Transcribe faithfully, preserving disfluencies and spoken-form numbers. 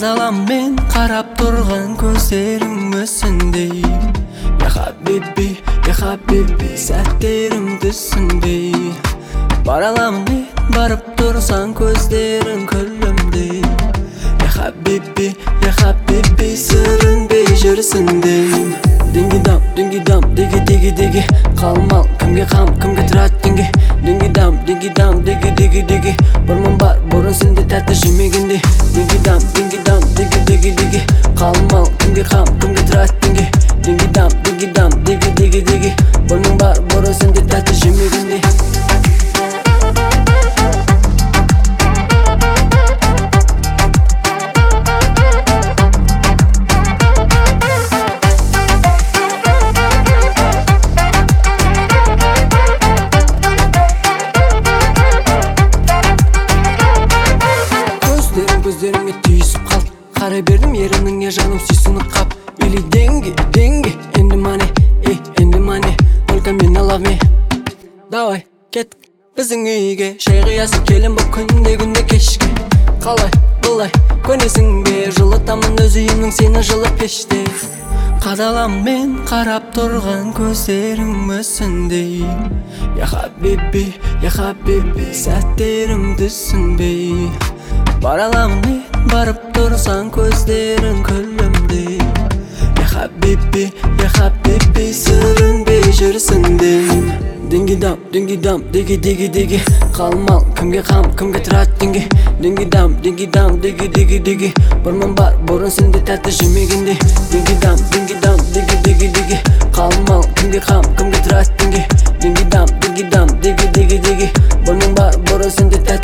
Кадалам мен карап турган көздерің өсүндөй. Я хабиби, я хабиби, сәттерім түсінбей. Баралам мен барып турсаң көздерің күлімдей. Я хабиби, я хабиби, сүрінбей жүрсіндей. Динги дам, динги дам, диги диги диги, қалмал кімге қам, кімге тұрат динги. Динги дам, динги дам, диги диги диги, бұрмын бар, бұрын сенде тәтті жемегенде. Динги дам, динги дам, диги диги диги, қалмал кімге қам, кімге тұрат динги. Динги дам, динги дам, диги диги диги, бұрмын бар, бұрын сенде тәтті жемегенде. Көздеріңе түйісіп қалды, қарай бердім ерініңе, жаным сүйсініп қап. Или деньги, деньги, энди money, эй, энди money, только мені love me. Давай, кеттік біздің үйге, шай қиясы келін бұл күнде күнде кешке. Қалай, бұлай, көнесің бе, жылытамын өз үйімнің сені жылы пеште. Қадалам мен қарап тұрған көздерің өсіндей. Я хабиби, я хабиби, сәттерім түсінбей. Баралам мен барып тұрсаң көздерің күлімдей. Я хабиби, я хабиби, сүрінбей жүрсіндей. Динги дам, динги дам, диги диги диги, қалмал кімге қам, кімге тұрат динги. Динги дам, динги дам, диги диги диги, бұрмын бар, бұрын сенде тәтті жемегенде. Динги дам, динги дам, диги диги диги, қалмал кімге қам, кімге тұрат динги. Динги дам, динги дам, диги диги диги, бұрмын бар, бұрын сенде тәтті